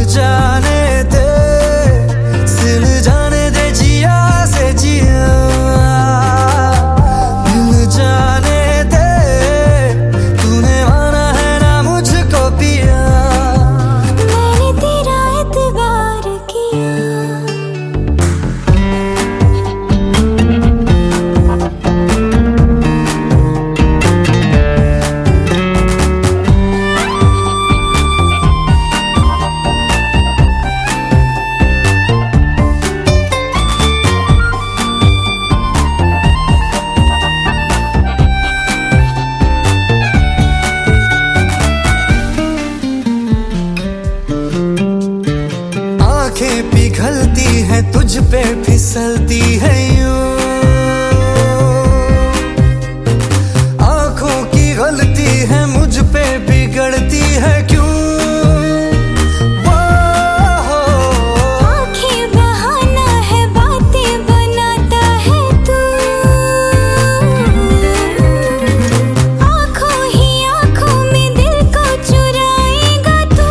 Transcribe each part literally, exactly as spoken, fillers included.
जाने दे, सिल जाने दे जिया से जिया, मिल जाने दे, तूने माना है ना मुझको पिया, मैंने तेरा एतबार किया। आंखें पिघलती है तुझ पे फिसलती है यूं, आंखों की गलती है मुझ पे बिगड़ती है क्यों। आंखें बहाना है बातें बनाता है तू, आंखों ही आंखों में दिल को चुराएगा तू।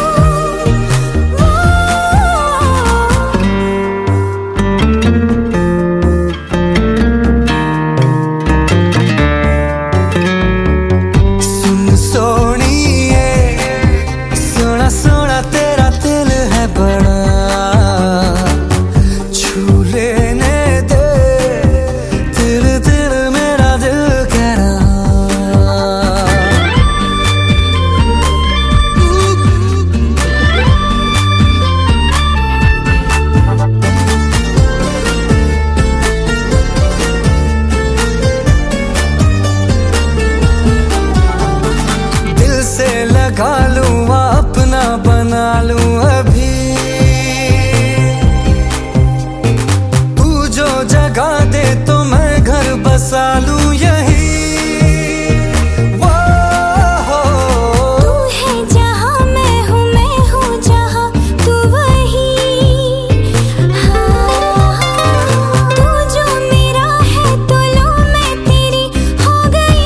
लगा लूं अपना बना लूं अभी, तू जो जगा दे तो मैं घर बसा लूं यही। तू है जहां मैं हूं, मैं हूं जहां तू वही। हाँ, तू जो मेरा है तो लो मैं तेरी हो गई।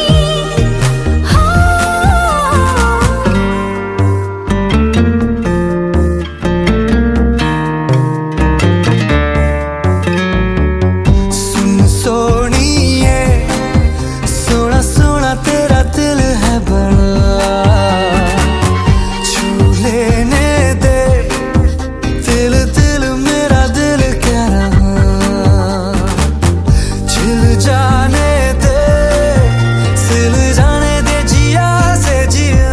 तेरा दिल है बड़ा, छू लेने दे, दिल दिल मेरा दिल कह रहा, छिल जाने दे, सिल जाने दे जिया से जिया,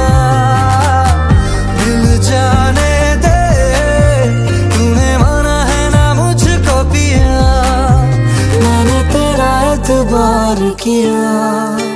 मिल जाने दे, तूने माना है ना मुझको पिया, मैंने तेरा एतबार किया।